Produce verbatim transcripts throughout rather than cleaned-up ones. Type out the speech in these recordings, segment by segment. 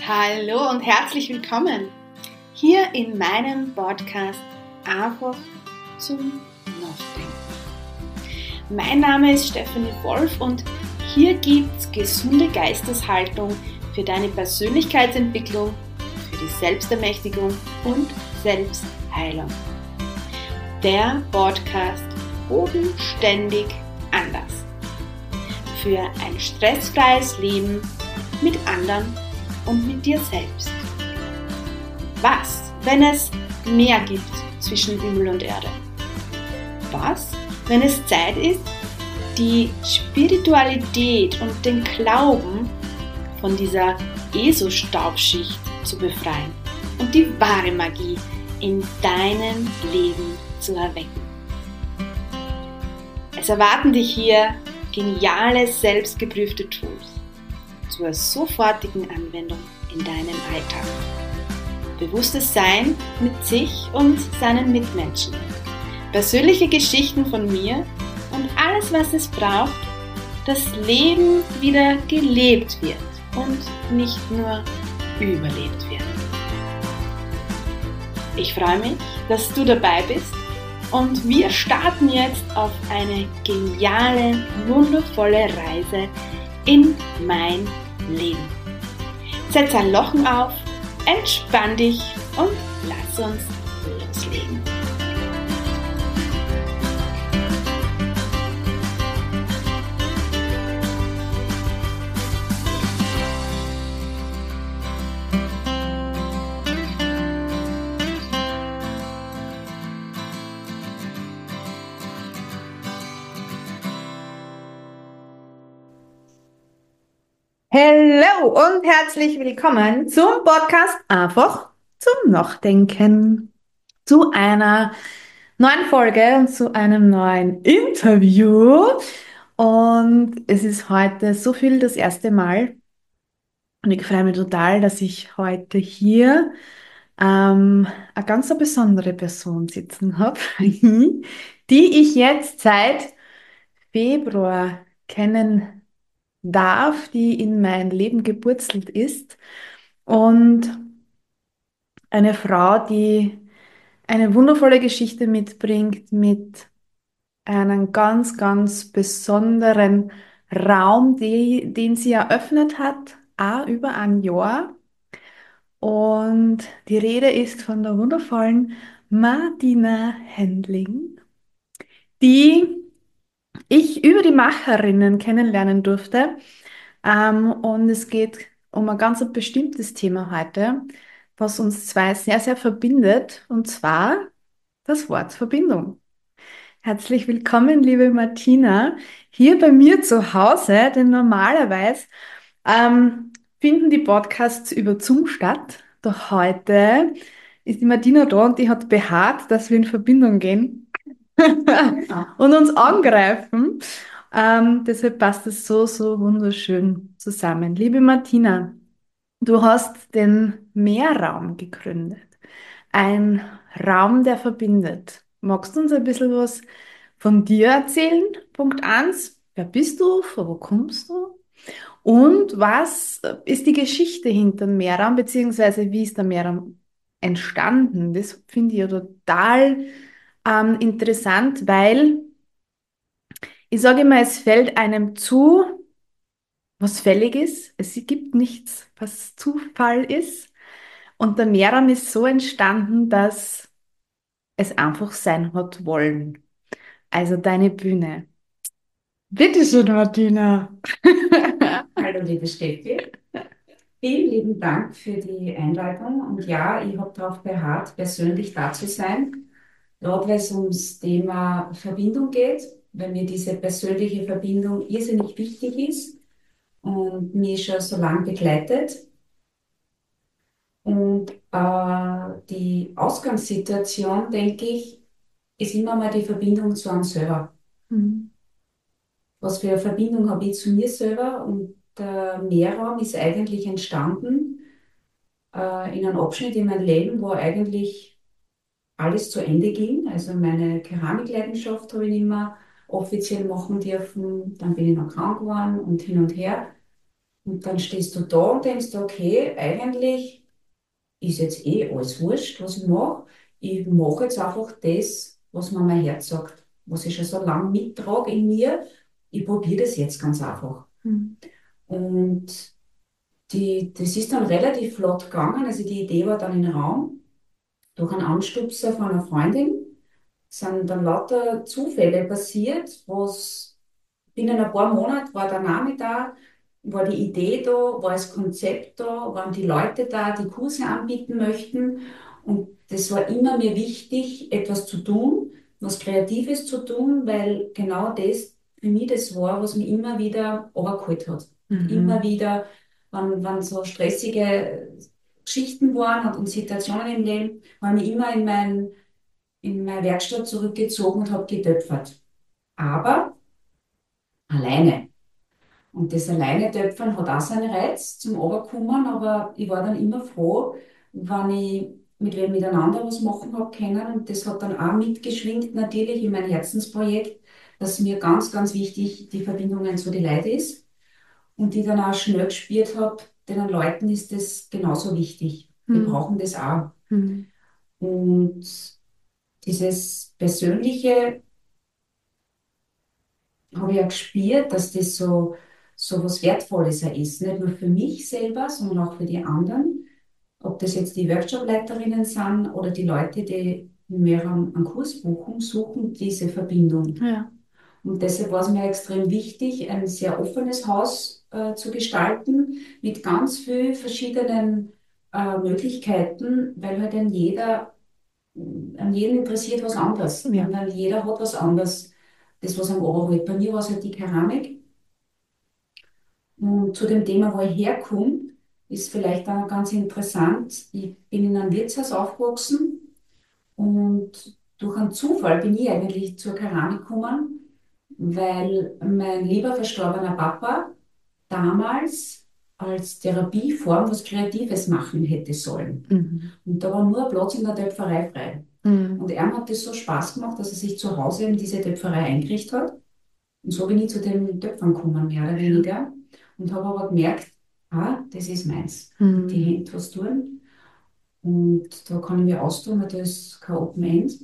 Hallo und herzlich willkommen hier in meinem Podcast Einfach zum Nachdenken. Mein Name ist Stephanie Wolf und hier gibt es gesunde Geisteshaltung für deine Persönlichkeitsentwicklung, für die Selbstermächtigung und Selbstheilung. Der Podcast bodenständig anders. Für ein stressfreies Leben mit anderen und mit dir selbst. Was, wenn es mehr gibt zwischen Himmel und Erde? Was, wenn es Zeit ist, die Spiritualität und den Glauben von dieser ESO-Staubschicht zu befreien und die wahre Magie in deinem Leben zu erwecken? Es erwarten dich hier geniale, selbstgeprüfte Tools zur sofortigen Anwendung in deinem Alltag. Bewusstes Sein mit sich und seinen Mitmenschen. Persönliche Geschichten von mir und alles, was es braucht, dass Leben wieder gelebt wird und nicht nur überlebt wird. Ich freue mich, dass du dabei bist und wir starten jetzt auf eine geniale, wundervolle Reise in mein Leben. Setz ein Lochen auf, entspann dich und lass uns loslegen. Hallo und herzlich willkommen zum Podcast Einfach zum Nachdenken. Zu einer neuen Folge und zu einem neuen Interview. Und es ist heute so viel das erste Mal. Und ich freue mich total, dass ich heute hier ähm, eine ganz besondere Person sitzen habe, die ich jetzt seit Februar kennen darf, die in mein Leben gepurzelt ist und eine Frau, die eine wundervolle Geschichte mitbringt mit einem ganz, ganz besonderen Raum, die, den sie eröffnet hat, auch über ein Jahr. Und die Rede ist von der wundervollen Martina Händling, die ich über die Macherinnen kennenlernen durfte. Ähm, und es geht um ein ganz bestimmtes Thema heute, was uns zwei sehr, sehr verbindet, und zwar das Wort Verbindung. Herzlich willkommen, liebe Martina, hier bei mir zu Hause, denn normalerweise ähm, finden die Podcasts über Zoom statt. Doch heute ist die Martina da und die hat beharrt, dass wir in Verbindung gehen und uns angreifen. Ähm, deshalb passt es so, so wunderschön zusammen. Liebe Martina, du hast den Mehrraum gegründet. Ein Raum, der verbindet. Magst du uns ein bisschen was von dir erzählen? Punkt eins: Wer bist du? Von wo kommst du? Und was ist die Geschichte hinter dem Mehrraum, beziehungsweise wie ist der Mehrraum entstanden? Das finde ich ja total ähm, interessant, weil ich sage immer, es fällt einem zu, was fällig ist. Es gibt nichts, was Zufall ist. Und der Mehrraum ist so entstanden, dass es einfach sein hat wollen. Also deine Bühne. Bitte schön, Martina. Hallo, liebe Steffi. Vielen lieben Dank für die Einladung. Und ja, ich habe darauf beharrt, persönlich da zu sein, gerade weil es ums Thema Verbindung geht, weil mir diese persönliche Verbindung irrsinnig wichtig ist und mich schon so lange begleitet. Und äh, die Ausgangssituation, denke ich, ist immer mal die Verbindung zu einem selber. Mhm. Was für eine Verbindung habe ich zu mir selber? Und der Mehrraum ist eigentlich entstanden äh, in einem Abschnitt in meinem Leben, wo eigentlich alles zu Ende ging. Also meine Keramikleidenschaft habe ich nicht mehr offiziell machen dürfen. Dann bin ich noch krank geworden und hin und her. Und dann stehst du da und denkst, okay, eigentlich ist jetzt eh alles wurscht, was ich mache. Ich mache jetzt einfach das, was mir mein Herz sagt, was ich schon so lange mittrage in mir. Ich probiere das jetzt ganz einfach. Mhm. Und die, das ist dann relativ flott gegangen. Also die Idee war dann in den Raum durch einen Anstupser von einer Freundin. Sind dann lauter Zufälle passiert, was binnen ein paar Monaten war der Name da, war die Idee da, war das Konzept da, waren die Leute da, die Kurse anbieten möchten. Und das war immer mir wichtig, etwas zu tun, was Kreatives zu tun, weil genau das für mich das war, was mich immer wieder runtergeholt hat. Und immer Mhm. wieder, wenn, wenn so stressige Geschichten waren und, und Situationen im Leben, habe ich immer in, mein, in meine Werkstatt zurückgezogen und habe getöpfert. Aber alleine. Und das alleine Töpfern hat auch seinen Reiz zum Runterkommen, aber ich war dann immer froh, wenn ich mit wem miteinander was machen habe können. Und das hat dann auch mitgeschwingt natürlich in mein Herzensprojekt, dass mir ganz, ganz wichtig die Verbindungen zu den Leuten ist. Und die dann auch schnell gespürt habe, den Leuten ist das genauso wichtig. Die Mhm. brauchen das auch. Mhm. Und dieses Persönliche habe ich ja gespürt, dass das so, so was Wertvolles auch ist. Nicht nur für mich selber, sondern auch für die anderen. Ob das jetzt die Workshopleiterinnen sind oder die Leute, die mehr einen, einen Kurs buchen, suchen diese Verbindung. Ja. Und deshalb war es mir extrem wichtig, ein sehr offenes Haus äh, zu gestalten mit ganz vielen verschiedenen äh, Möglichkeiten, weil halt dann jeder, an jeden interessiert was anderes. Ja. Und dann jeder hat was anderes, das was am Ohr hat. Bei mir war es halt die Keramik. Und zu dem Thema, wo ich herkomme, ist vielleicht auch ganz interessant. Ich bin in einem Wirtshaus aufgewachsen und durch einen Zufall bin ich eigentlich zur Keramik gekommen, weil mein lieber verstorbener Papa damals als Therapieform was Kreatives machen hätte sollen. Mhm. Und da war nur ein Platz in der Töpferei frei. Mhm. Und er hat das so Spaß gemacht, dass er sich zu Hause in diese Töpferei eingerichtet hat. Und so bin ich zu den Töpfern gekommen, mehr oder Ja. weniger. Und habe aber gemerkt, ah, das ist meins. Mit die Mhm. Hände was tun. Und da kann ich mich austoben, weil da ist kein Open End.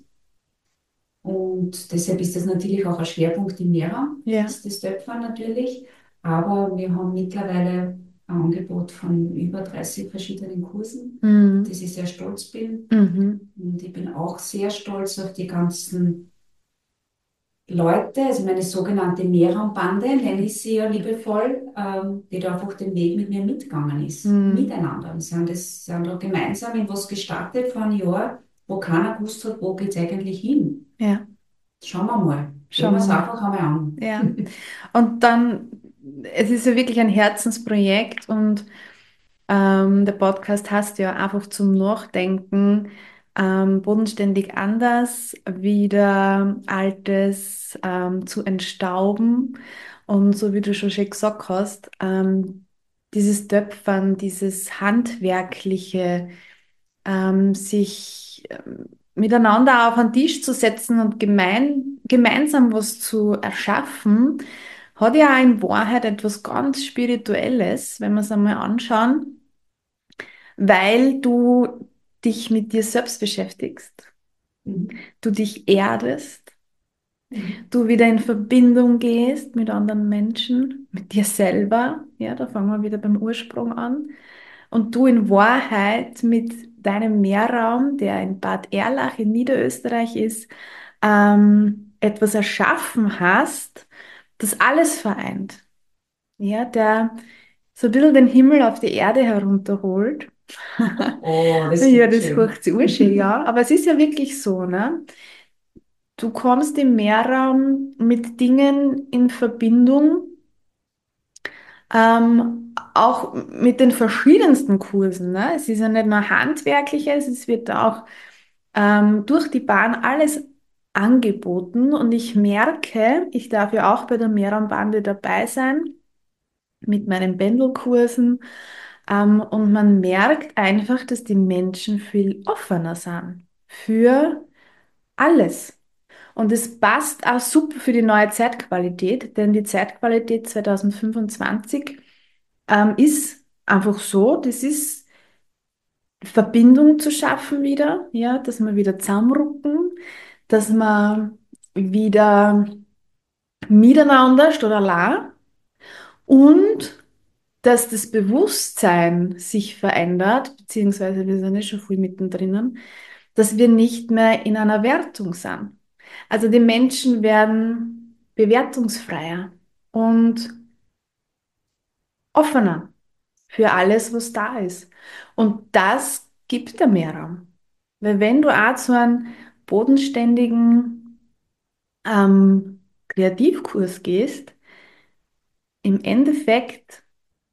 Und deshalb ist das natürlich auch ein Schwerpunkt im Lehrraum, Ja. ist das Töpfern natürlich. Aber wir haben mittlerweile ein Angebot von über dreißig verschiedenen Kursen, auf Mhm. das ich sehr stolz bin. Mhm. Und ich bin auch sehr stolz auf die ganzen Leute, also meine sogenannte Mehrraumbande, nenne ich sie ja liebevoll, ähm, die da einfach den Weg mit mir mitgegangen ist, Mhm. miteinander. Wir sind, das, sind da gemeinsam in was gestartet vor einem Jahr, wo keiner gewusst hat, wo geht es eigentlich hin. Ja. Schauen wir mal. Gehen Schauen wir wir es mal. einfach einmal an. Ja. Und dann, es ist ja wirklich ein Herzensprojekt und ähm, der Podcast heißt ja einfach zum Nachdenken, ähm, bodenständig anders, wieder Altes ähm, zu entstauben. Und so wie du schon schön gesagt hast, ähm, dieses Töpfern, dieses Handwerkliche, ähm, sich ähm, miteinander auf einen Tisch zu setzen und gemein, gemeinsam was zu erschaffen, hat ja auch in Wahrheit etwas ganz Spirituelles, wenn wir es einmal anschauen, weil du dich mit dir selbst beschäftigst, Mhm. du dich erdest, Mhm. du wieder in Verbindung gehst mit anderen Menschen, mit dir selber, ja, da fangen wir wieder beim Ursprung an, und du in Wahrheit mit deinem Mehrraum, der in Bad Erlach in Niederösterreich ist, ähm, etwas erschaffen hast, das alles vereint. Ja, der so ein bisschen den Himmel auf die Erde herunterholt. Oh, das Ja, klingt das schön. hört sich urschön, ja. Aber es ist ja wirklich so, ne? Du kommst im Mehrraum mit Dingen in Verbindung, ähm, auch mit den verschiedensten Kursen, ne? Es ist ja nicht nur Handwerkliches, es wird auch ähm, durch die Bahn alles angeboten und ich merke, ich darf ja auch bei der Mehrraumbande dabei sein mit meinen Pendelkursen, ähm, und man merkt einfach, dass die Menschen viel offener sind für alles. Und es passt auch super für die neue Zeitqualität, denn die Zeitqualität zwanzig fünfundzwanzig ähm, ist einfach so, das ist Verbindung zu schaffen wieder, ja, dass wir wieder zusammenrücken, dass wir wieder miteinander statt allein und dass das Bewusstsein sich verändert, beziehungsweise wir sind ja schon viel mittendrin, dass wir nicht mehr in einer Wertung sind. Also die Menschen werden bewertungsfreier und offener für alles, was da ist. Und das gibt dir mehr Raum. Weil wenn du auch zu einem bodenständigen ähm, Kreativkurs gehst, im Endeffekt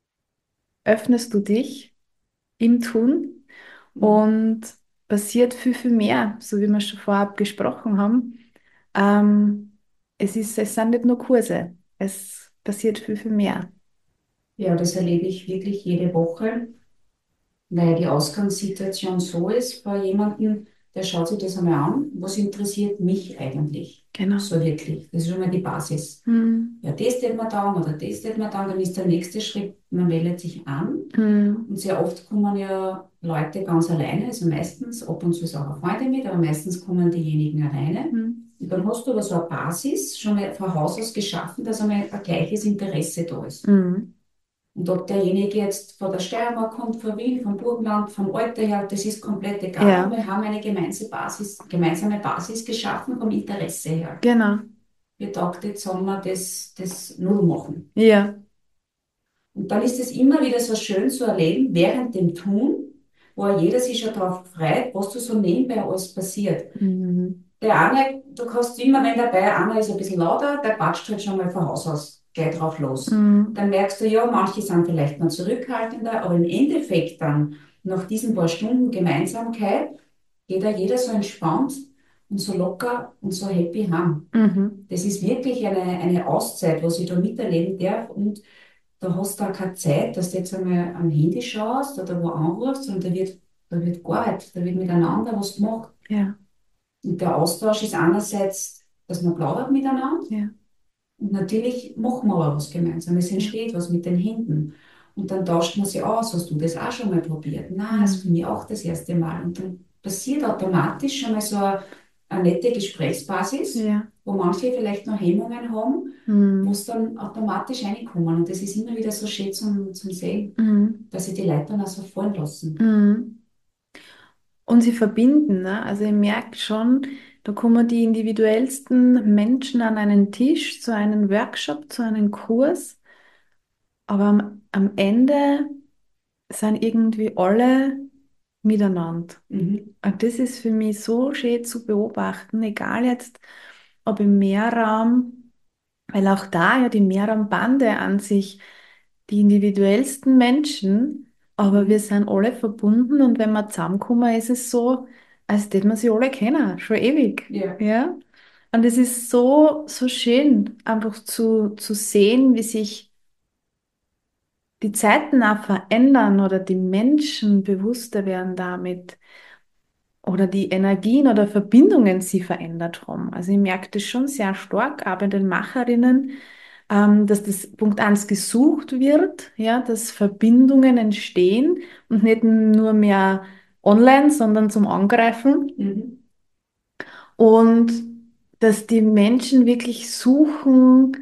öffnest du dich im Tun Mhm. und passiert viel, viel mehr, so wie wir schon vorab gesprochen haben. Ähm, es ist, es sind nicht nur Kurse, es passiert viel, viel mehr. Ja, das erlebe ich wirklich jede Woche, weil die Ausgangssituation so ist bei jemandem, der schaut sich das einmal an, was interessiert mich eigentlich Genau. so wirklich. Das ist schon mal die Basis. Hm. Ja, das tät man dann oder das tät man dann, dann ist der nächste Schritt, man meldet sich an. Hm. Und sehr oft kommen ja Leute ganz alleine, also meistens, ab und zu ist auch eine Freundin mit, aber meistens kommen diejenigen alleine. Hm. Und dann hast du aber so eine Basis schon mal von Haus aus geschaffen, dass einmal ein gleiches Interesse da ist. Hm. Und ob derjenige jetzt von der Steiermark kommt, von Wien, vom Burgenland, vom Alter her, das ist komplett egal. Ja, Aber wir haben eine gemeinsame Basis, gemeinsame Basis geschaffen vom Interesse her. genau. Wir dachten, jetzt sollen wir das, das Null machen. Ja. Und dann ist es immer wieder so schön zu erleben, während dem Tun, wo jeder sich schon darauf freut, was da so nebenbei alles passiert. Mhm. Der eine, du kannst immer, wenn dabei einer ist ein bisschen lauter, der quatscht halt schon mal von Haus aus gleich drauf los. Mhm. Dann merkst du, ja, manche sind vielleicht noch zurückhaltender, aber im Endeffekt dann, nach diesen paar Stunden Gemeinsamkeit, geht da jeder so entspannt und so locker und so happy heim. Mhm. Das ist wirklich eine, eine Auszeit, was ich da miterleben darf, und da hast du auch keine Zeit, dass du jetzt einmal am Handy schaust oder wo anrufst, sondern da wird, da wird gearbeitet, da wird miteinander was gemacht. Ja. Und der Austausch ist einerseits, dass man plaudert miteinander, Ja. und natürlich machen wir aber was gemeinsam. Es Ja. entsteht was mit den Händen. Und dann tauscht man sich aus. Hast du das auch schon mal probiert? Nein, das ist für Mhm. mich auch das erste Mal. Und dann passiert automatisch schon mal so eine, eine nette Gesprächsbasis, Ja. wo manche vielleicht noch Hemmungen haben, wo Mhm. es dann automatisch reinkommen. Und das ist immer wieder so schön zum, zum Sehen, Mhm. dass sie die Leute dann auch so fallen lassen. Mhm. Und sie verbinden, ne? Also ich merke schon, da kommen die individuellsten Menschen an einen Tisch, zu einem Workshop, zu einem Kurs, aber am, am Ende sind irgendwie alle miteinander. Mhm. Und das ist für mich so schön zu beobachten, egal jetzt, ob im Mehrraum, weil auch da ja die Mehrraumbande an sich die individuellsten Menschen, aber wir Mhm. sind alle verbunden und wenn wir zusammenkommen, ist es so, als hätten wir sie alle kennen, schon ewig. Ja. Ja? Und es ist so, so schön, einfach zu, zu sehen, wie sich die Zeiten auch verändern oder die Menschen bewusster werden damit oder die Energien oder Verbindungen sie verändert haben. Also ich merke das schon sehr stark, auch bei den Macherinnen, ähm, dass das Punkt eins gesucht wird, ja, dass Verbindungen entstehen und nicht nur mehr online, sondern zum Angreifen. Mhm. Und dass die Menschen wirklich suchen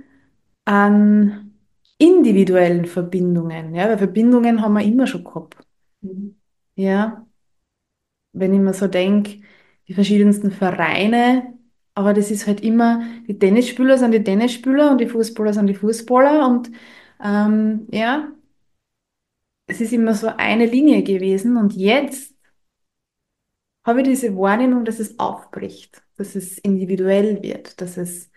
an individuellen Verbindungen. Ja, weil Verbindungen haben wir immer schon gehabt. Mhm. Ja, wenn ich mir so denke, die verschiedensten Vereine, aber das ist halt immer, die Tennisspieler sind die Tennisspieler und die Fußballer sind die Fußballer und ähm, ja, es ist immer so eine Linie gewesen und jetzt habe ich diese Wahrnehmung, dass es aufbricht, dass es individuell wird, dass es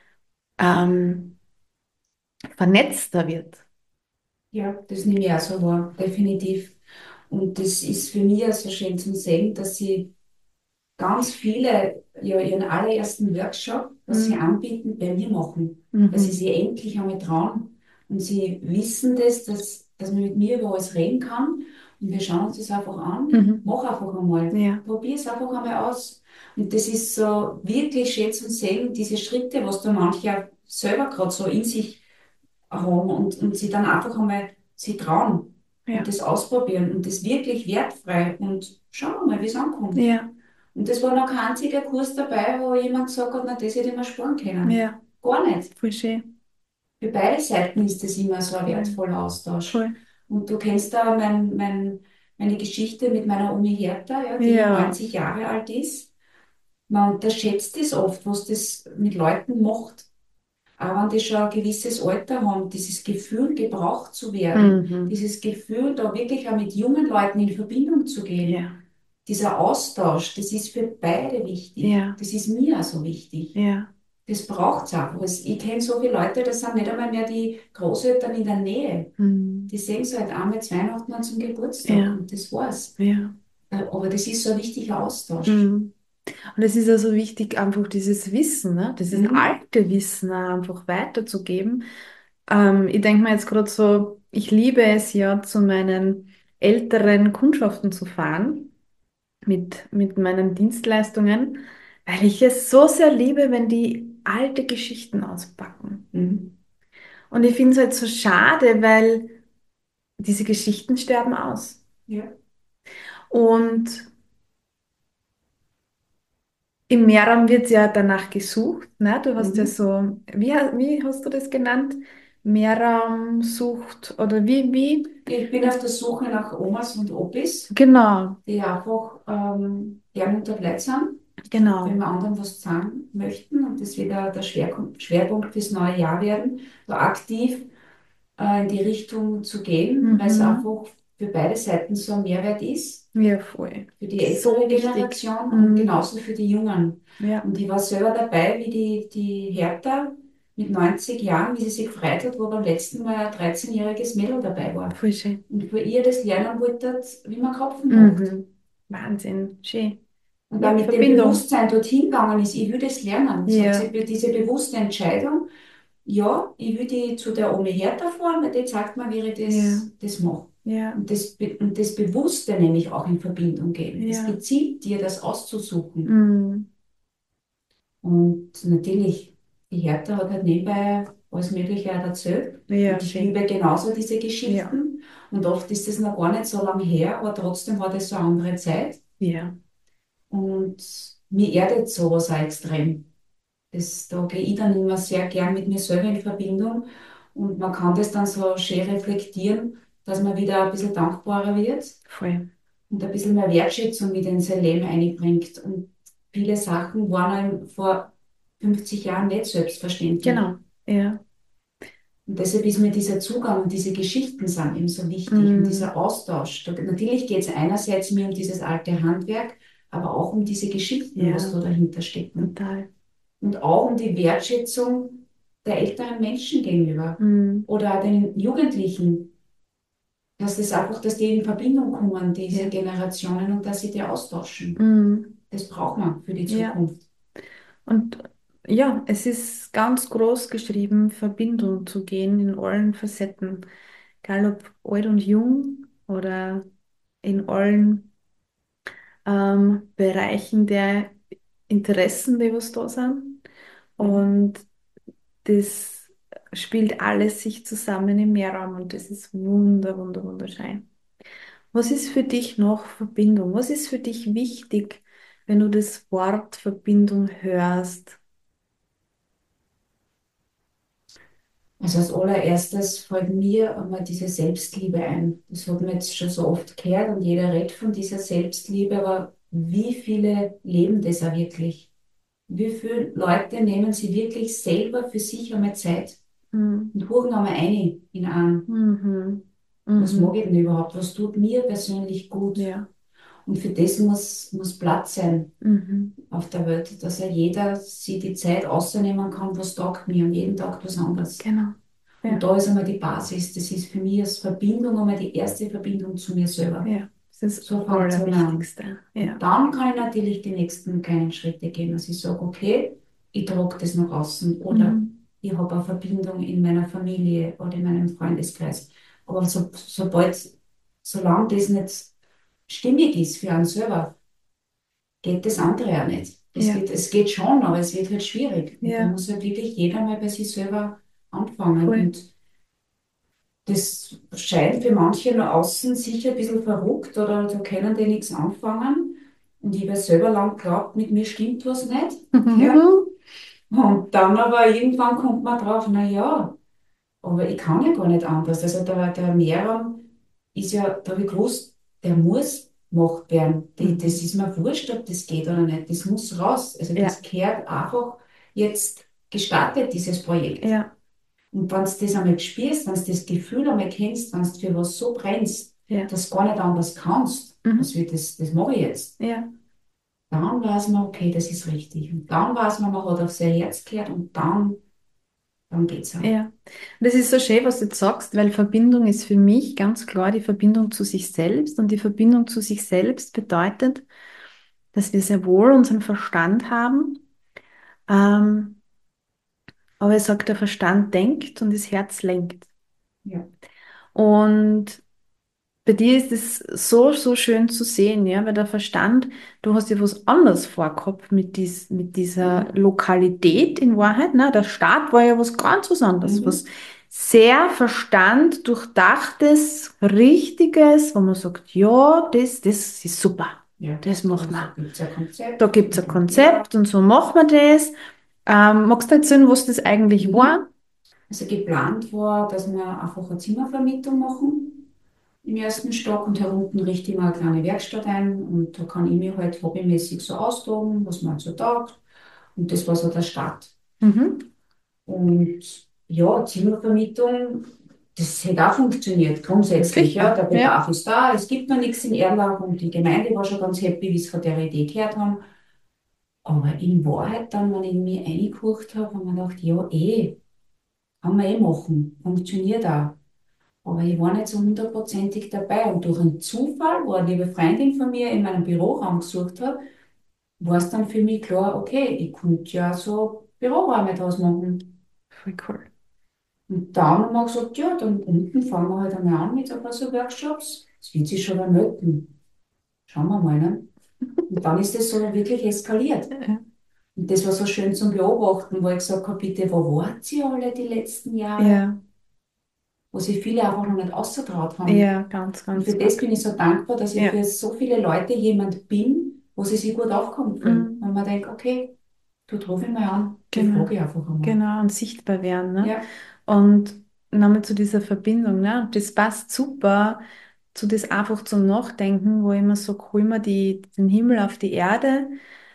ähm, vernetzter wird. Ja, das nehme ich auch so wahr, definitiv. Und das ist für mich auch so schön zum Sehen, dass sie ganz viele ja ihren allerersten Workshop, was sie Mhm. anbieten, bei mir machen. Dass sie Mhm. sich endlich einmal trauen. Und sie wissen das, dass, dass man mit mir über alles reden kann. Und wir schauen uns das einfach an. Mhm. Mach einfach einmal. Ja. Probier es einfach einmal aus. Und das ist so wirklich schön zu sehen, diese Schritte, was da manche auch selber gerade so in sich haben, und, und sie dann einfach einmal sie trauen Ja. und das ausprobieren und das wirklich wertfrei und schauen wir mal, wie es ankommt. Ja. Und das war noch kein einziger Kurs dabei, wo jemand gesagt hat, na, das hätte ich mir sparen können. Ja. Gar nicht. Voll schön. Für beide Seiten ist das immer so ein Voll. wertvoller Austausch. Voll. Und du kennst da mein, mein, meine Geschichte mit meiner Omi Hertha, ja, die Ja. neunzig Jahre alt ist. Man unterschätzt das oft, was das mit Leuten macht. Aber wenn die schon ein gewisses Alter haben, dieses Gefühl, gebraucht zu werden, Mhm. dieses Gefühl, da wirklich auch mit jungen Leuten in Verbindung zu gehen, Ja. dieser Austausch, das ist für beide wichtig. Ja. Das ist mir also wichtig. Ja. Das braucht es einfach. Es- Ich kenne so viele Leute, das sind nicht einmal mehr die Großeltern in der Nähe. Mhm. Die sehen sie halt einmal zu Weihnachten und zum Geburtstag Ja. und das war's. Ja. Äh, Aber das ist so ein wichtiger Austausch. Mhm. Und es ist also wichtig, einfach dieses Wissen, ne? Dieses Mhm. alte Wissen auch einfach weiterzugeben. Ähm, ich denke mir jetzt gerade so, ich liebe es ja, zu meinen älteren Kundschaften zu fahren mit, mit meinen Dienstleistungen, weil ich es so sehr liebe, wenn die alte Geschichten auspacken. Mhm. Und ich finde es halt so schade, weil diese Geschichten sterben aus. Ja. Und im Meerraum wird ja danach gesucht, ne? Du hast ja Mhm. so, wie, ha- wie hast du das genannt? Meerraumsucht oder wie, wie? Ich bin auf der Suche nach Omas und Opis, Genau, die einfach ähm, gern unter Leid sind, wenn genau. wir anderen was sagen möchten und das wieder der Schwerpunkt, Schwerpunkt fürs neue Jahr werden, da aktiv äh, in die Richtung zu gehen, weil es Mhm. einfach für beide Seiten so ein Mehrwert ist, Ja, voll. für die So ältere wichtig. Generation und Mhm. genauso für die Jungen. Ja, Und ich war selber dabei, wie die, die Hertha mit neunzig Jahren, wie sie sich gefreut hat, wo beim letzten Mal ein dreizehnjähriges Mädel dabei war. voll schön. Und für ihr das lernen wollte, wie man Kopfen macht. Mhm. Wahnsinn, schön. Und Ja, dann mit dem Verbindung. Bewusstsein dorthin gegangen ist, ich will das lernen. So Ja, diese, diese bewusste Entscheidung, ja, ich will die zu der Omi Hertha fahren, weil die zeigt mir, wie ich ja, das, das mache. ja, Und das, Be- und das Bewusste nämlich auch in Verbindung gehen. Das ja. gezielt dir das auszusuchen. Mhm. Und natürlich, die Hertha hat halt nebenbei alles Mögliche auch erzählt. Ja, Und ich schön. liebe genauso diese Ja, Geschichten. Und oft ist das noch gar nicht so lange her, aber trotzdem war das so eine andere Zeit. ja, Und mir erdet sowas auch extrem. Das, da gehe ich dann immer sehr gern mit mir selber in Verbindung. Und man kann das dann so schön reflektieren, dass man wieder ein bisschen dankbarer wird voll. und ein bisschen mehr Wertschätzung mit in sein Leben einbringt. Und viele Sachen waren einem vor fünfzig Jahren nicht selbstverständlich. Genau. Ja. Und deshalb ist mir dieser Zugang und diese Geschichten sind eben so wichtig und Mhm. dieser Austausch. Da, natürlich geht es einerseits mir um dieses alte Handwerk, aber auch um diese Geschichten, was Ja, da dahinter stecken. total. Und auch um die Wertschätzung der älteren Menschen gegenüber Mhm. oder auch den Jugendlichen, dass das einfach, dass die in Verbindung kommen, diese Ja. Generationen und dass sie die austauschen. Mhm. Das braucht man für die Ja. Zukunft. Und ja, es ist ganz groß geschrieben, Verbindung zu gehen in allen Facetten, egal ob alt und jung oder in allen ähm, Bereichen der Interessen, die was da sind. Und das spielt alles sich zusammen im Mehrraum und das ist wunder, wunder, wunderschön. Was ist für dich noch Verbindung? Was ist für dich wichtig, wenn du das Wort Verbindung hörst? Also als allererstes fällt mir einmal diese Selbstliebe ein. Das hat man jetzt schon so oft gehört und jeder redet von dieser Selbstliebe, aber wie viele leben das auch wirklich? Wie viele Leute nehmen sie wirklich selber für sich einmal Zeit Mhm. und hurren einmal ein in einen, Mhm. was mag Mhm. ich denn überhaupt? Was tut mir persönlich gut? Ja. Und für das muss, muss Platz sein Mhm. auf der Welt, dass ja jeder sich die Zeit ausnehmen kann, was taugt mir und jeden Tag was anderes. Genau. Und Ja. da ist einmal die Basis. Das ist für mich als Verbindung einmal die erste Verbindung zu mir selber. Ja. Das ist So das fängt es einmal an. Allerwichtigste. Ja. Und dann kann ich natürlich die nächsten kleinen Schritte gehen, dass ich sage, okay, ich trage das nach außen oder Mhm. ich habe eine Verbindung in meiner Familie oder in meinem Freundeskreis. Aber so, sobald, solange das nicht stimmig ist für einen selber, geht das andere auch nicht. Es Ja. wird, es geht schon, aber es wird halt schwierig. Und da Ja. muss halt wirklich jeder mal bei sich selber anfangen. Voll. Und Das scheint für manche nach außen sicher ein bisschen verrückt oder da können die nichts anfangen. Und ich habe selber lang geglaubt, mit mir stimmt was nicht. Ja. Mhm. Und dann aber irgendwann kommt man drauf, na ja, aber ich kann ja gar nicht anders. Also der, der Mehrraum ist ja, da habe ich gewusst, der muss gemacht werden. Die, das ist mir wurscht, ob das geht oder nicht. Das muss raus. Also Ja, das gehört einfach jetzt gestartet, dieses Projekt. ja, Und wenn du das einmal spürst, wenn du das Gefühl einmal kennst, wenn du für was so brennst, ja. dass du gar nicht anders kannst, Mhm. als wie das, das mache ich jetzt, Ja, dann weiß man, okay, das ist richtig. Und dann weiß man, man hat auf sein Herz gehört und dann, dann geht's auch. ja. Und das ist so schön, was du jetzt sagst, weil Verbindung ist für mich ganz klar die Verbindung zu sich selbst. Und die Verbindung zu sich selbst bedeutet, dass wir sehr wohl unseren Verstand haben. Ähm, aber es sagt, der Verstand denkt und das Herz lenkt. Ja. Und bei dir ist es so, so schön zu sehen, ja, weil der Verstand, du hast ja was anderes vorgehabt mit, dies, mit dieser Mhm. Lokalität in Wahrheit, ne? Der Start war ja was ganz was anderes, was Mhm. sehr Verstand, durchdachtes, Richtiges, wo man sagt, ja, das, das ist super, Ja. das machen Also wir. gibt es ein Da Konzept. gibt's ein Und ja. Konzept und so machen wir das. Ähm, magst du erzählen, was das eigentlich Mhm. war? Also geplant war, dass wir einfach eine Zimmervermietung machen im ersten Stock und herunten richten wir eine kleine Werkstatt ein und da kann ich mich halt hobbymäßig so austoben, was man halt so taugt. Und das war so der Start. Mhm. Und ja, Zimmervermietung, das hätte auch funktioniert, grundsätzlich. Ja, Sicher, der ja. Bedarf ist da, es gibt noch nichts in Erlach und die Gemeinde war schon ganz happy, wie sie von der Idee gehört haben. Aber in Wahrheit, dann, wenn ich mich eingehorcht habe, habe ich mir gedacht, ja, eh, kann man eh machen, funktioniert auch. Aber ich war nicht so hundertprozentig dabei und durch einen Zufall, wo eine liebe Freundin von mir in meinem Büroraum gesucht hat, war es dann für mich klar, okay, ich könnte ja so Büroräume draus machen. Voll cool. Und dann haben wir gesagt, ja, dann unten fangen wir halt einmal an mit ein paar so Workshops. Das wird sich schon ermöglichen. Schauen wir mal, ne? Und dann ist das so wirklich eskaliert. Ja, Und das war so schön zum Beobachten, wo ich gesagt habe, bitte, wo wart ihr alle die letzten Jahre? ja, Wo sich viele einfach noch nicht ausgetraut haben. ja, ganz, Und für ganz das arg. bin ich so dankbar, dass ich Ja. für so viele Leute jemand bin, wo sie sich gut aufkommen fühlen. Mhm. Wenn man denkt, okay, du ruf ihn mal an, die Genau, frage ich einfach einmal. genau, und sichtbar werden, ne? Ja. Und nochmal zu dieser Verbindung, ne? Und das passt super zu das einfach zum Nachdenken, wo ich immer so hol mir die, den Himmel auf die Erde,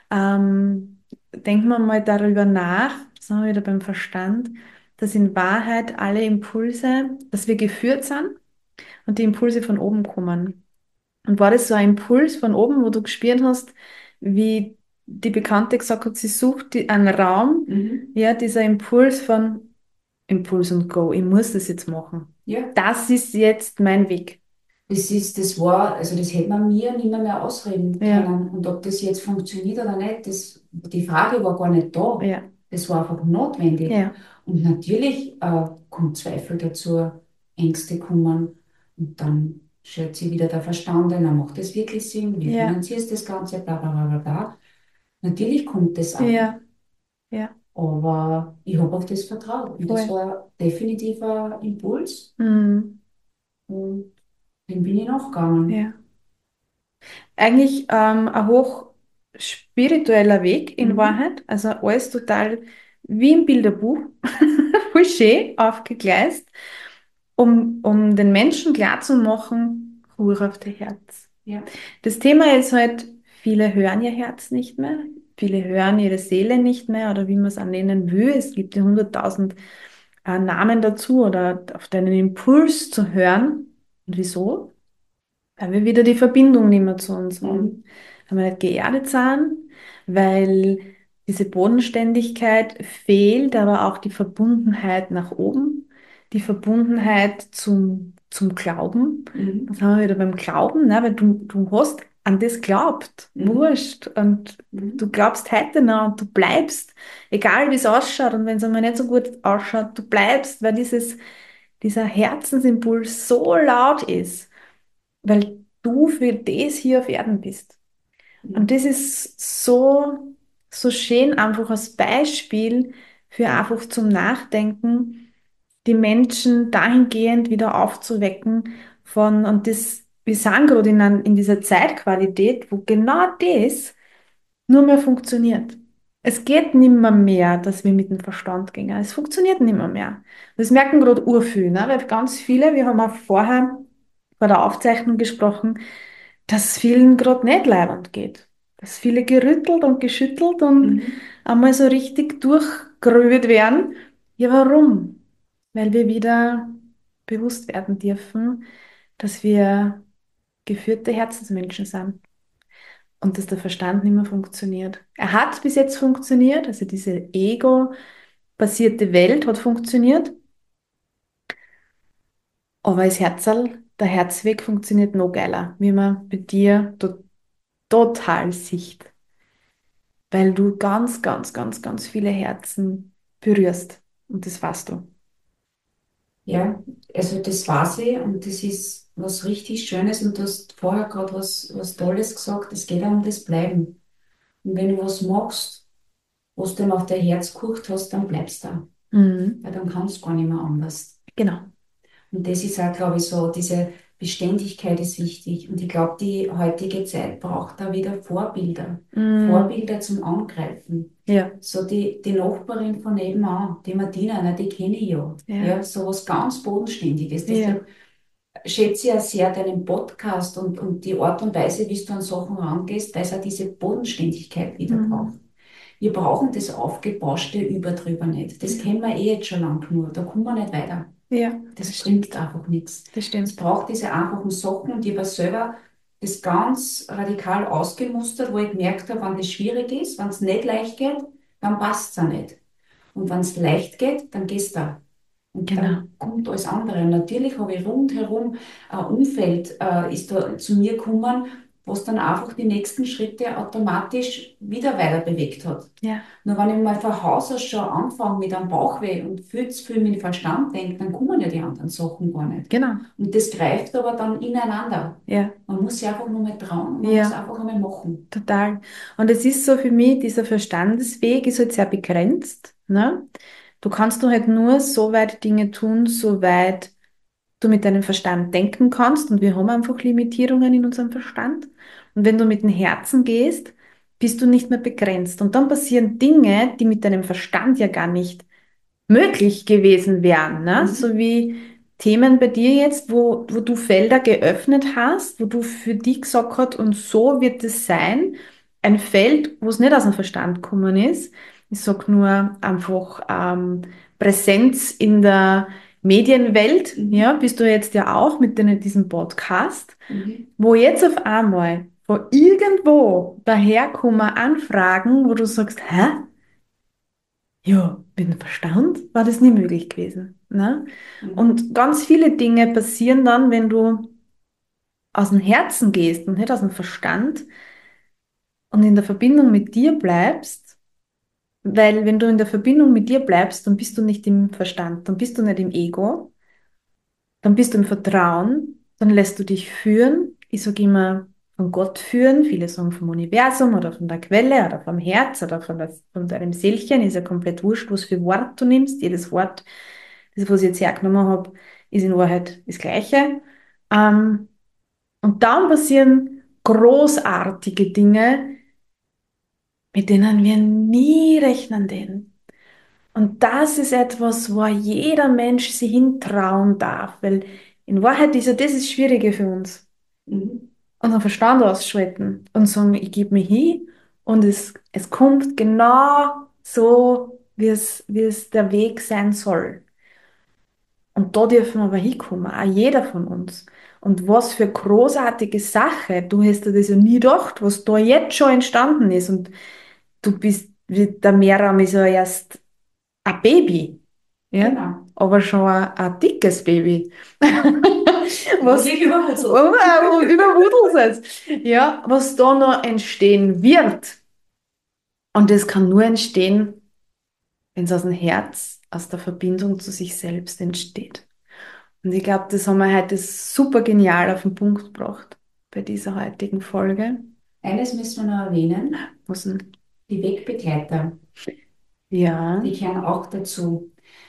ähm, denken wir mal darüber nach, sind wir wieder beim Verstand, dass in Wahrheit alle Impulse, dass wir geführt sind und die Impulse von oben kommen. Und war das so ein Impuls von oben, wo du gespürt hast, wie die Bekannte gesagt hat, sie sucht die, einen Raum, Mhm. ja, dieser Impuls von Impuls und Go, ich muss das jetzt machen. Ja. Das ist jetzt mein Weg. Das ist, das war, also das hätte man mir nicht mehr, mehr ausreden Ja, können. Und ob das jetzt funktioniert oder nicht, das, die Frage war gar nicht da. ja, Das war einfach notwendig. ja, Und natürlich äh, kommt Zweifel dazu, Ängste kommen. Und dann stellt sich wieder der Verstand ein, na, macht das wirklich Sinn? Wie ja, finanzierst du das Ganze? Bla, bla, bla, bla, bla. Natürlich kommt das auch. ja, ja, Aber ich habe auf das vertraut. Und das voll. war definitiv ein Impuls. Mhm. Und dem bin ich nachgegangen. Ja. Eigentlich ähm, ein hoch spiritueller Weg in Mhm. Wahrheit. Also alles total wie im Bilderbuch, voll schön aufgegleist, um, um den Menschen klarzumachen, Ruhe auf dein Herz. Ja. Das Thema ist halt, viele hören ihr Herz nicht mehr, viele hören ihre Seele nicht mehr oder wie man es auch nennen will. Es gibt ja hunderttausend äh, Namen dazu oder auf deinen Impuls zu hören. Und wieso? Weil wir wieder die Verbindung nicht mehr zu uns Mhm. haben. Weil wir nicht geerdet sind, weil diese Bodenständigkeit fehlt, aber auch die Verbundenheit nach oben, die Verbundenheit zum, zum Glauben. Mhm. Das haben wir wieder beim Glauben, ne? Weil du, du hast an das glaubt, Mhm. wurscht. Und du Mhm. glaubst heute noch und du bleibst, egal wie es ausschaut und wenn es einmal nicht so gut ausschaut, du bleibst, weil dieses, dieser Herzensimpuls so laut ist, weil du für das hier auf Erden bist. Und Mhm. das ist so, so schön einfach als Beispiel für einfach zum Nachdenken, die Menschen dahingehend wieder aufzuwecken von, und das, wir sind gerade in, ein- in dieser Zeitqualität, wo genau das nur mehr funktioniert. Es geht nimmer mehr, dass wir mit dem Verstand gehen. Es funktioniert nimmer mehr. Das merken gerade urviel, ne? Weil ganz viele, wir haben auch vorher bei der Aufzeichnung gesprochen, dass es vielen gerade nicht leibend geht. Dass viele gerüttelt und geschüttelt und Mhm. einmal so richtig durchgerührt werden. Ja, warum? Weil wir wieder bewusst werden dürfen, dass wir geführte Herzensmenschen sind und dass der Verstand nicht mehr funktioniert. Er hat bis jetzt funktioniert, also diese ego-basierte Welt hat funktioniert, aber das Herzl, der Herzweg funktioniert noch geiler, wie man bei dir to total sieht, weil du ganz, ganz, ganz, ganz viele Herzen berührst und das weißt du. Ja, also das war sie und das ist was richtig Schönes und du hast vorher gerade was, was Tolles gesagt, es geht auch um das Bleiben. Und wenn du was machst, was du ihm auf dein Herz gekocht hast, dann bleibst du da. Mhm. Ja, dann kannst du gar nicht mehr anders. Genau. Und das ist auch, glaube ich, so, diese Beständigkeit ist wichtig. Und ich glaube, die heutige Zeit braucht da wieder Vorbilder. Mhm. Vorbilder zum Angreifen. Ja. So die, die Nachbarin von nebenan, die Martina, na, die kenne ich ja. Ja. Ja, so was ganz Bodenständiges. Ja. Deshalb schätze ich ja sehr deinen Podcast und, und die Art und Weise, wie du an Sachen rangehst, weil es auch diese Bodenständigkeit wieder braucht. Mhm. Wir brauchen das aufgebauschte Überdrüber nicht. Das kennen wir eh jetzt schon lang genug. Da kommen wir nicht weiter. Ja, Das das bringt stimmt. einfach nichts. Das Es stimmt. braucht diese einfachen Sachen und ich habe selber das ganz radikal ausgemustert, wo ich gemerkt habe, wenn das schwierig ist, wenn es nicht leicht geht, dann passt es auch nicht. Und wenn es leicht geht, dann gehst du da. Und Genau. dann kommt alles andere. Und natürlich habe ich rundherum ein Umfeld, äh, ist da zu mir gekommen, was dann einfach die nächsten Schritte automatisch wieder weiter bewegt hat. Ja. Nur wenn ich mal von Haus aus schon anfange mit einem Bauchweh und viel zu viel mit dem Verstand denke, dann kommen ja die anderen Sachen gar nicht. Genau. Und das greift aber dann ineinander. Ja. Man muss sich einfach nur mal trauen und man Ja. muss einfach einmal machen. Total. Und es ist so für mich, dieser Verstandesweg ist halt sehr begrenzt, ne? Du kannst nur halt nur so weit Dinge tun, so weit du mit deinem Verstand denken kannst. Und wir haben einfach Limitierungen in unserem Verstand. Und wenn du mit dem Herzen gehst, bist du nicht mehr begrenzt. Und dann passieren Dinge, die mit deinem Verstand ja gar nicht möglich gewesen wären, ne? Mhm. So wie Themen bei dir jetzt, wo, wo du Felder geöffnet hast, wo du für dich gesagt hast, und so wird es sein. Ein Feld, wo es nicht aus dem Verstand gekommen ist. Ich sag nur einfach ähm, Präsenz in der Medienwelt, Mhm. ja, bist du jetzt ja auch mit den, diesem Podcast, Mhm. wo jetzt auf einmal von irgendwo daherkommen Anfragen, wo du sagst, hä? Ja, mit dem Verstand war das nie möglich gewesen. Ne? Mhm. Und ganz viele Dinge passieren dann, wenn du aus dem Herzen gehst und nicht aus dem Verstand und in der Verbindung mit dir bleibst, weil wenn du in der Verbindung mit dir bleibst, dann bist du nicht im Verstand, dann bist du nicht im Ego, dann bist du im Vertrauen, dann lässt du dich führen. Ich sage immer von Gott führen, viele sagen vom Universum oder von der Quelle oder vom Herz oder von, der, von deinem Seelchen, ist ja komplett wurscht, was für Wort du nimmst. Jedes Wort, das, was ich jetzt hergenommen habe, ist in Wahrheit das Gleiche. Ähm, und dann passieren großartige Dinge, mit denen wir nie rechnen den. Und das ist etwas, wo jeder Mensch sich hintrauen darf, weil in Wahrheit ist ja das das Schwierige für uns. Mhm. Unseren Verstand ausschalten und sagen, ich gebe mich hin und es, es kommt genau so, wie es, wie es der Weg sein soll. Und da dürfen wir aber hinkommen, auch jeder von uns. Und was für großartige Sache, du hast dir das ja nie gedacht, was da jetzt schon entstanden ist. Und du bist, wie der Meram ist ja erst ein Baby, ja, Genau. aber schon ein, ein dickes Baby. Was Was, ich überwurzelt. oh, äh, überwurzelt es. Ja, was da noch entstehen wird. Und das kann nur entstehen, wenn es aus dem Herz, aus der Verbindung zu sich selbst entsteht. Und ich glaube, das haben wir heute super genial auf den Punkt gebracht bei dieser heutigen Folge. Eines müssen wir noch erwähnen, Was denn? die Wegbegleiter, Ja, die gehören auch dazu.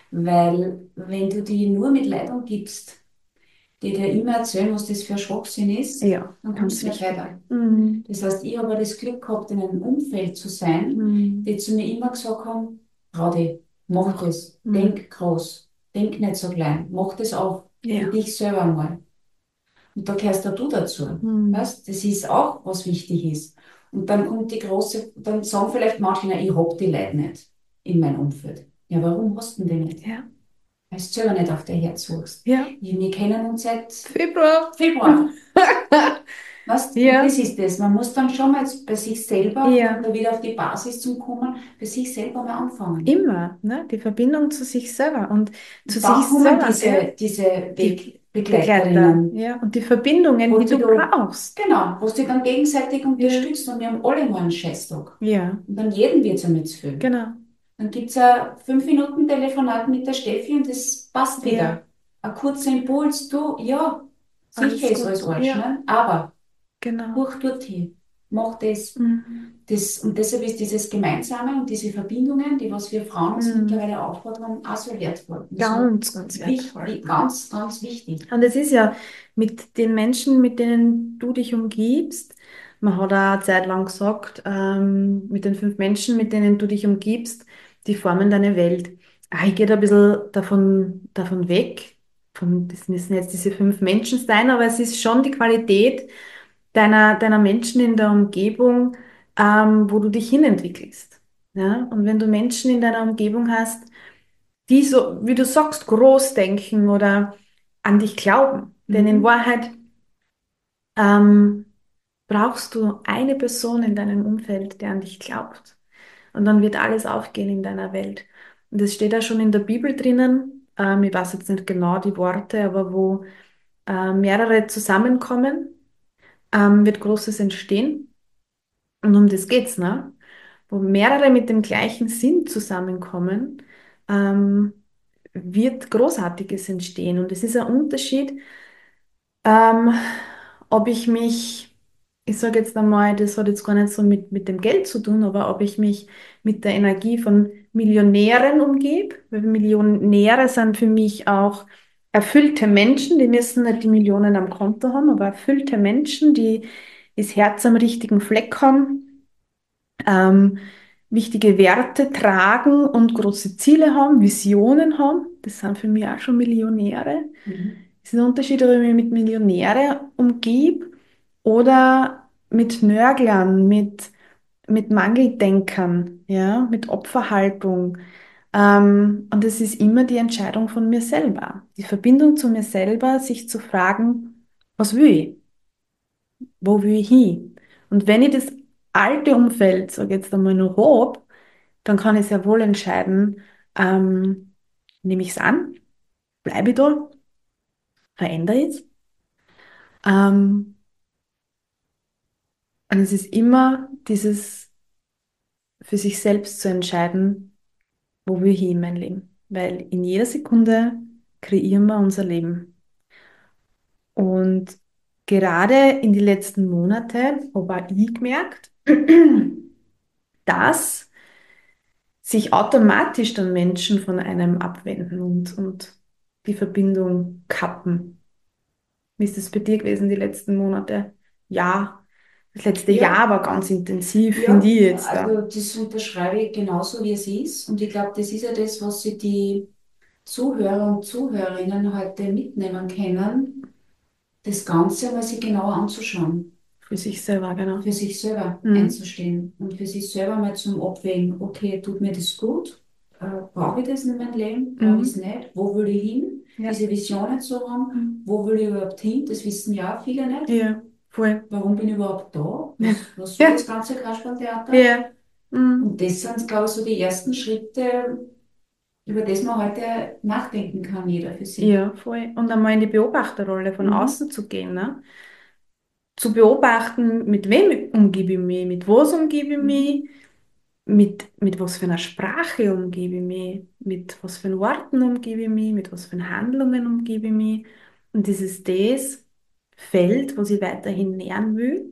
Weil wenn du die nur mit Leuten umgibst, die dir immer erzählen, was das für ein Schwachsinn ist, Ja, dann ganz kommst du nicht wichtig. weiter. Mhm. Das heißt, ich habe das Glück gehabt, in einem Umfeld zu sein, Mhm. die zu mir immer gesagt haben, trau dich, mach das, Mhm. denk groß, denk nicht so klein, mach das auch für Ja. dich selber mal. Und da gehörst auch du dazu. Mhm. Weißt? Das ist auch, was wichtig ist. Und dann kommt die große, dann sagen vielleicht manche, na, ich hab die Leute nicht in meinem Umfeld. Ja, warum hast du denn die nicht? Ja. Weil du selber nicht auf dein Herz suchst. Ja. Ja, wir kennen uns seit Februar. Februar. Weißt? Und Ja. das ist das. Man muss dann schon mal bei sich selber, um Ja. da wieder auf die Basis zu kommen, bei sich selber mal anfangen. Immer, ne? Die Verbindung zu sich selber und zu Und dann sich kommen selber, ja. diese, diese Die Begleiter, Wegbegleiterinnen, ja. Und die Verbindungen, wo die die du da, brauchst. genau, wo sie dann gegenseitig Ja. unterstützen und wir haben alle mal einen Scheißtag. Ja, Und dann jedem wird es ja nicht zu viel. genau. Dann gibt es ein fünf Minuten Telefonat mit der Steffi und das passt Ja, wieder. Ein kurzer Impuls, du, ja, sicher alles ist alles gut. Arsch, Ja, ne? Aber genau. hoch dorthin, mach das. Mhm. Das, und deshalb ist dieses Gemeinsame und diese Verbindungen, die was wir Frauen uns Mhm. mittlerweile aufgebaut haben, auch so wertvoll. Und so Ganz, ganz wertvoll. wichtig, ganz, ganz wichtig. Und es ist ja mit den Menschen, mit denen du dich umgibst, man hat auch eine Zeit lang gesagt, ähm, mit den fünf Menschen, mit denen du dich umgibst, die formen deine Welt. Ah, ich gehe da ein bisschen davon, davon weg. Von, das müssen jetzt diese fünf Menschen sein, aber es ist schon die Qualität deiner, deiner Menschen in der Umgebung, ähm, wo du dich hinentwickelst. Ja? Und wenn du Menschen in deiner Umgebung hast, die so, wie du sagst, groß denken oder an dich glauben. Denn in Mhm. Wahrheit ähm, brauchst du eine Person in deinem Umfeld, der an dich glaubt. Und dann wird alles aufgehen in deiner Welt. Und das steht ja schon in der Bibel drinnen. Ähm, ich weiß jetzt nicht genau die Worte, aber wo äh, mehrere zusammenkommen, ähm, wird Großes entstehen. Und um das geht's, ne? Wo mehrere mit dem gleichen Sinn zusammenkommen, ähm, wird Großartiges entstehen. Und es ist ein Unterschied, ähm, ob ich mich, ich sage jetzt einmal, das hat jetzt gar nicht so mit, mit dem Geld zu tun, aber ob ich mich mit der Energie von Millionären umgebe, weil Millionäre sind für mich auch erfüllte Menschen, die müssen nicht die Millionen am Konto haben, aber erfüllte Menschen, die das Herz am richtigen Fleck haben, ähm, wichtige Werte tragen und große Ziele haben, Visionen haben. Das sind für mich auch schon Millionäre. Mhm. Es ist ein Unterschied, ob ich mich mit Millionäre umgib oder mit Nörglern, mit, mit Mangeldenkern, ja, mit Opferhaltung. Ähm, und es ist immer die Entscheidung von mir selber. Die Verbindung zu mir selber, sich zu fragen, was will ich? Wo will ich hin? Und wenn ich das alte Umfeld, sage ich jetzt einmal, noch habe, dann kann ich sehr wohl entscheiden, ähm, nehme ich es an, bleibe ich da, verändere ich es. Ähm, und es ist immer dieses für sich selbst zu entscheiden, wo will ich hin in mein Leben. Weil in jeder Sekunde kreieren wir unser Leben. Und gerade in die letzten Monate habe auch ich gemerkt, dass sich automatisch dann Menschen von einem abwenden und, und die Verbindung kappen. Wie ist das bei dir gewesen die letzten Monate? Ja, das letzte Ja, Jahr war ganz intensiv, finde ja, ich jetzt also da. das unterschreibe ich genauso, wie es ist. Und ich glaube, das ist ja das, was sie die Zuhörer und Zuhörerinnen heute mitnehmen können, das Ganze mal sich genauer anzuschauen, Für sich selber, genau. für sich selber Mhm. einzustehen und für sich selber mal zum Abwägen, okay, tut mir das gut? Äh, brauche ich das in meinem Leben? Brauche ich es Mhm. nicht? Wo will ich hin? Ja. Diese Visionen zu haben, Mhm. wo will ich überhaupt hin? Das wissen ja viele nicht. Ja, voll. Warum bin ich überhaupt da? Was, was soll Ja, das ganze Kasperltheater? ja. Mhm. Und das sind, glaube ich, so die ersten Schritte, über das man heute nachdenken kann, jeder für sich. Ja, voll. Und einmal in die Beobachterrolle von Mhm. außen zu gehen, ne? Zu beobachten, mit wem umgebe ich mich, mit was umgebe ich Mhm. mich, mit, mit was für einer Sprache umgebe ich mich, mit was für Worten umgebe ich mich, mit was für Handlungen umgebe ich mich. Und dieses das Feld, was ich weiterhin nähren will,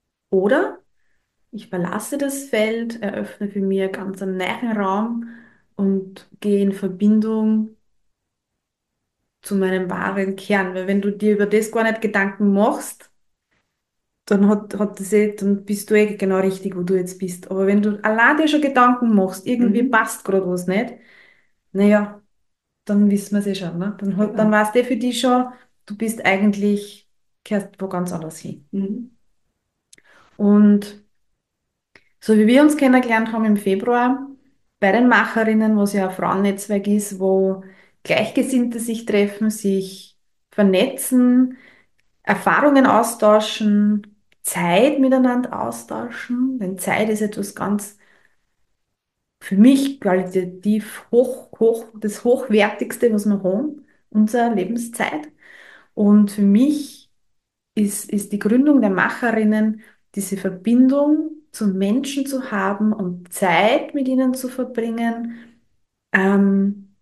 oder ich verlasse das Feld, eröffne für mich einen ganz einen neuen Raum und gehe in Verbindung zu meinem wahren Kern. Weil wenn du dir über das gar nicht Gedanken machst, dann hat, hat das eh, dann bist du eh genau richtig, wo du jetzt bist. Aber wenn du allein dir schon Gedanken machst, irgendwie Mhm. passt gerade was nicht, naja, dann wissen wir es eh schon, ne? Dann, hat- dann Genau. weißt du eh für dich schon, du bist eigentlich, gehörst wo ganz anders hin. Mhm. Und so wie wir uns kennengelernt haben im Februar bei den Macherinnen, was ja ein Frauennetzwerk ist, wo Gleichgesinnte sich treffen, sich vernetzen, Erfahrungen austauschen, Zeit miteinander austauschen, denn Zeit ist etwas ganz für mich qualitativ hoch, hoch, das Hochwertigste, was wir haben, unsere Lebenszeit. Und für mich ist, ist die Gründung der Macherinnen diese Verbindung zu Menschen zu haben und Zeit mit ihnen zu verbringen, ähm,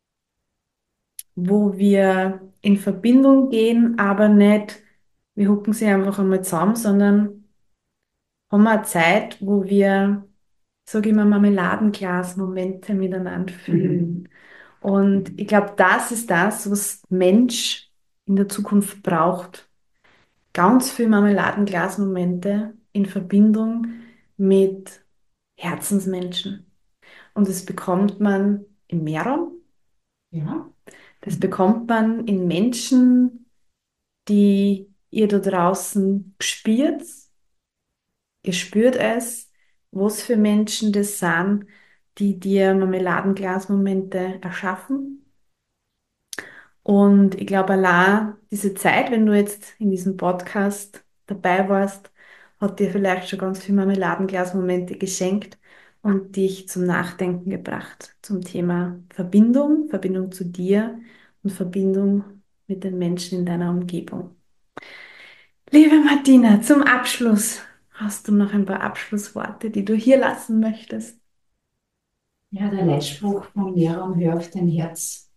wo wir in Verbindung gehen, aber nicht, wir hucken sie einfach einmal zusammen, sondern haben wir eine Zeit, wo wir, sage ich mal, Marmeladenglas-Momente miteinander fühlen. Mhm. Und ich glaube, das ist das, was Mensch in der Zukunft braucht. Ganz viel Marmeladenglas-Momente in Verbindung mit Herzensmenschen. Und das bekommt man im Meerraum, Ja. das bekommt man in Menschen, die ihr da draußen spürt. Ihr spürt es, was für Menschen das sind, die dir Marmeladenglas-Momente erschaffen. Und ich glaube, allein diese Zeit, wenn du jetzt in diesem Podcast dabei warst, hat dir vielleicht schon ganz viele Marmeladenglas-Momente geschenkt und dich zum Nachdenken gebracht zum Thema Verbindung, Verbindung zu dir und Verbindung mit den Menschen in deiner Umgebung. Liebe Martina, zum Abschluss hast du noch ein paar Abschlussworte, die du hier lassen möchtest? Ja, der Leitspruch von Mehrraum, hör auf dein Herz,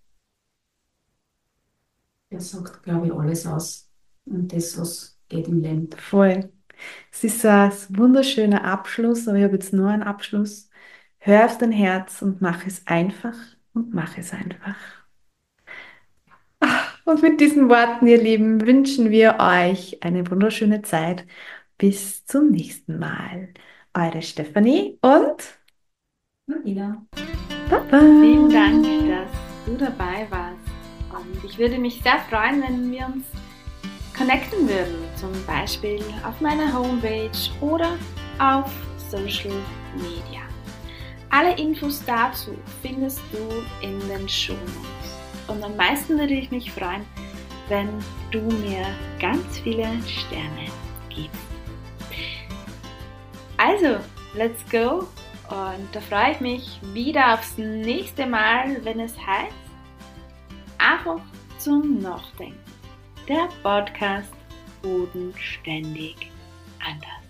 der sagt, glaube ich, alles aus. Und das, was geht im Leben. Voll. Es ist ein wunderschöner Abschluss, aber ich habe jetzt nur einen Abschluss. Hör auf dein Herz und mach es einfach und mach es einfach. Und mit diesen Worten, ihr Lieben, wünschen wir euch eine wunderschöne Zeit. Bis zum nächsten Mal. Eure Stefanie und Martina. Baba. Vielen Dank, dass du dabei warst. Und ich würde mich sehr freuen, wenn wir uns connecten würden. Zum Beispiel auf meiner Homepage oder auf Social Media. Alle Infos dazu findest du in den Shownotes. Und am meisten würde ich mich freuen, wenn du mir ganz viele Sterne gibst. Also, let's go! Und da freue ich mich wieder aufs nächste Mal, wenn es heißt, einfach zum Nachdenken. Der Podcast bodenständig anders.